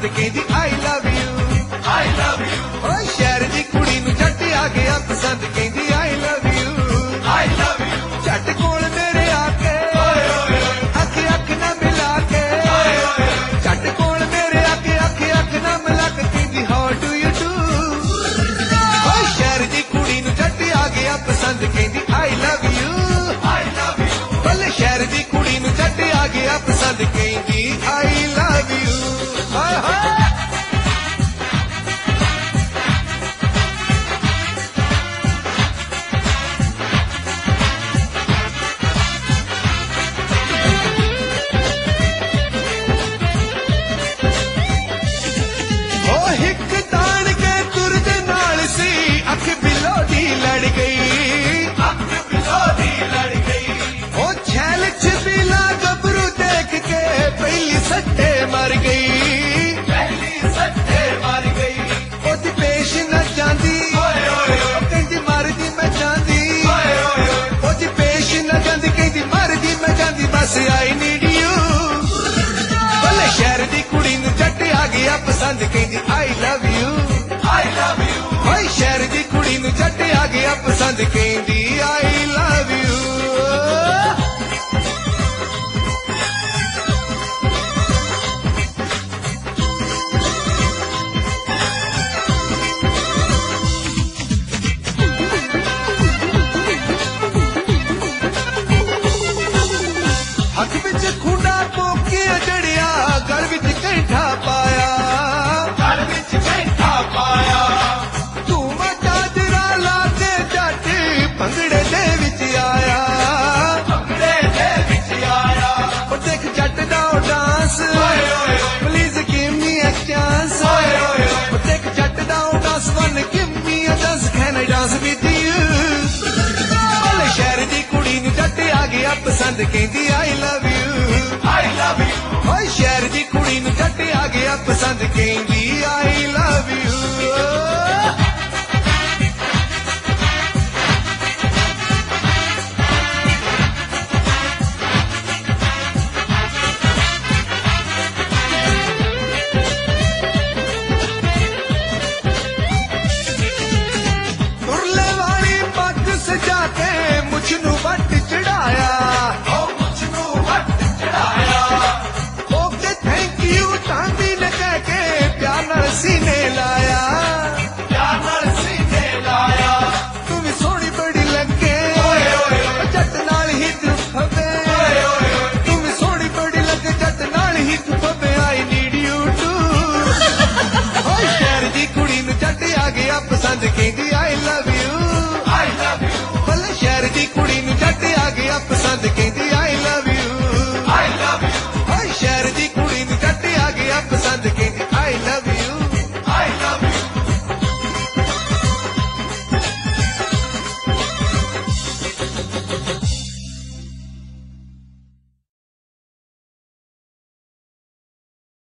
पसंद कहती I love you ओ शहर दी कुड़ी नू जट आ गया पसंद कहती आई लव यू झट कोल मेरे आके अख अख ना मिला के झट कोल मेरे आके अख ना मिला के कहती हाउ डू यू डू ओ शहर दी कुड़ी नू जट आ गया पसंद कहती आई लव यू भले शहर दी कुड़ी नू जट आ गया पसंद कहती आई लव यू मर गई ओदी पेश न जांदी कहती मरदी मैं जांदी ओदी पेश न जांदी कहती मरदी मैं जांदी बस आई नीड यू भले शहर दी कुड़ी नू जट आ गया पसंद कहती आई लव यू भाई शहर दी कुड़ी नू जट आ गया पसंद कहती आई लव यू हक विच खुंडा पोके जड़िया गल विच कैंठा पाया तू मचा जरा ला के जट भंगड़े दे विच आया ओ देख जट दा dance please give me a chance ओ देख जट दा dance one give me a chance can I dance with you भले शहर दी कुड़ी नू जट आ गया पसंद कहती आई लव यू शहर दी कुड़ी नू जट आ गया पसंद कहती आई लव यू